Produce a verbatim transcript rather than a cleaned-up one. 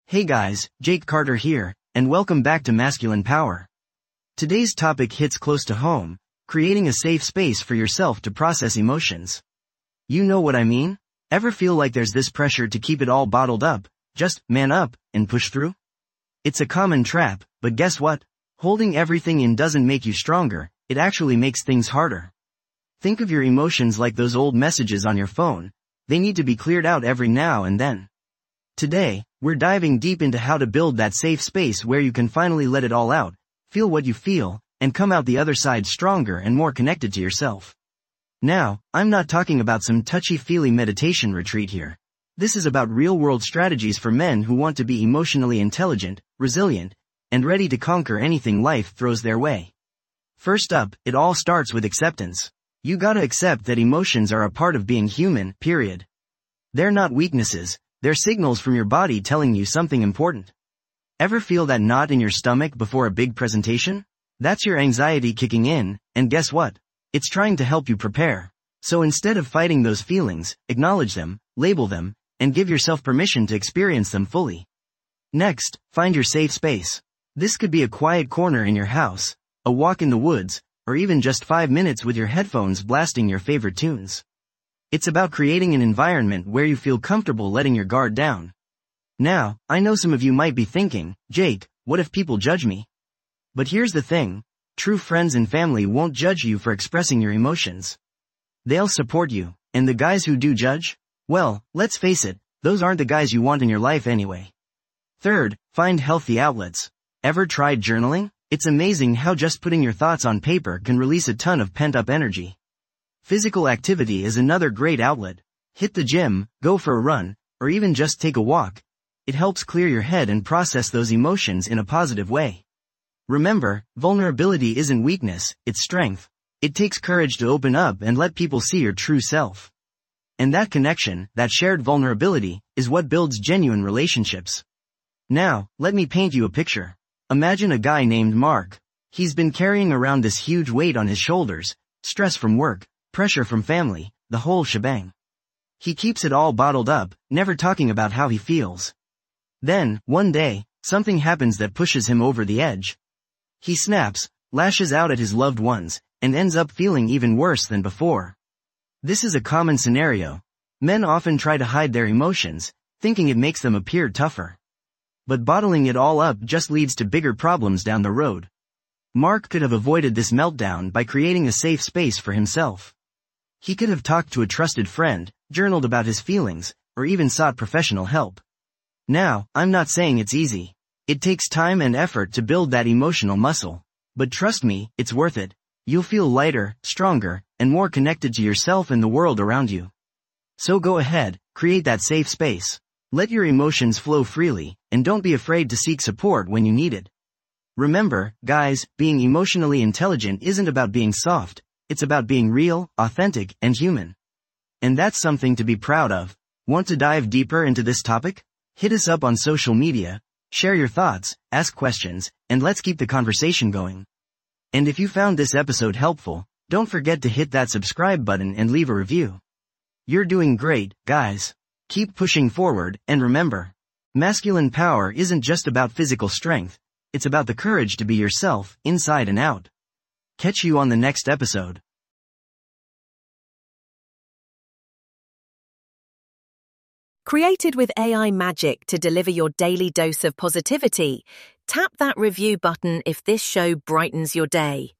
Hey guys, Jake Carter here, and welcome back to Masculine Power. Today's topic hits close to home, creating a safe space for yourself to process emotions. You know what I mean? Ever feel like there's this pressure to keep it all bottled up, just man up, and push through? It's a common trap, but guess what? Holding everything in doesn't make you stronger, it actually makes things harder. Think of your emotions like those old messages on your phone. They need to be cleared out every now and then. Today, we're diving deep into how to build that safe space where you can finally let it all out, feel what you feel, and come out the other side stronger and more connected to yourself. Now, I'm not talking about some touchy-feely meditation retreat here. This is about real-world strategies for men who want to be emotionally intelligent, resilient, and ready to conquer anything life throws their way. First up, it all starts with acceptance. You gotta accept that emotions are a part of being human, period. They're not weaknesses, they're signals from your body telling you something important. Ever feel that knot in your stomach before a big presentation? That's your anxiety kicking in, and guess what? It's trying to help you prepare. So instead of fighting those feelings, acknowledge them, label them, and give yourself permission to experience them fully. Next, find your safe space. This could be a quiet corner in your house, a walk in the woods, or even just five minutes with your headphones blasting your favorite tunes. It's about creating an environment where you feel comfortable letting your guard down. Now, I know some of you might be thinking, Jake, what if people judge me? But here's the thing, true friends and family won't judge you for expressing your emotions. They'll support you, and the guys who do judge? Well, let's face it, those aren't the guys you want in your life anyway. Third, find healthy outlets. Ever tried journaling? It's amazing how just putting your thoughts on paper can release a ton of pent-up energy. Physical activity is another great outlet. Hit the gym, go for a run, or even just take a walk. It helps clear your head and process those emotions in a positive way. Remember, vulnerability isn't weakness, it's strength. It takes courage to open up and let people see your true self. And that connection, that shared vulnerability, is what builds genuine relationships. Now, let me paint you a picture. Imagine a guy named Mark. He's been carrying around this huge weight on his shoulders, stress from work, pressure from family, the whole shebang. He keeps it all bottled up, never talking about how he feels. Then, one day, something happens that pushes him over the edge. He snaps, lashes out at his loved ones, and ends up feeling even worse than before. This is a common scenario. Men often try to hide their emotions, thinking it makes them appear tougher. But bottling it all up just leads to bigger problems down the road. Mark could have avoided this meltdown by creating a safe space for himself. He could have talked to a trusted friend, journaled about his feelings, or even sought professional help. Now, I'm not saying it's easy. It takes time and effort to build that emotional muscle. But trust me, it's worth it. You'll feel lighter, stronger, and more connected to yourself and the world around you. So go ahead, create that safe space. Let your emotions flow freely, and don't be afraid to seek support when you need it. Remember, guys, being emotionally intelligent isn't about being soft. It's about being real, authentic, and human. And that's something to be proud of. Want to dive deeper into this topic? Hit us up on social media, share your thoughts, ask questions, and let's keep the conversation going. And if you found this episode helpful, don't forget to hit that subscribe button and leave a review. You're doing great, guys. Keep pushing forward, and remember, masculine power isn't just about physical strength, it's about the courage to be yourself, inside and out. Catch you on the next episode. Created with A I magic to deliver your daily dose of positivity, tap that review button if this show brightens your day.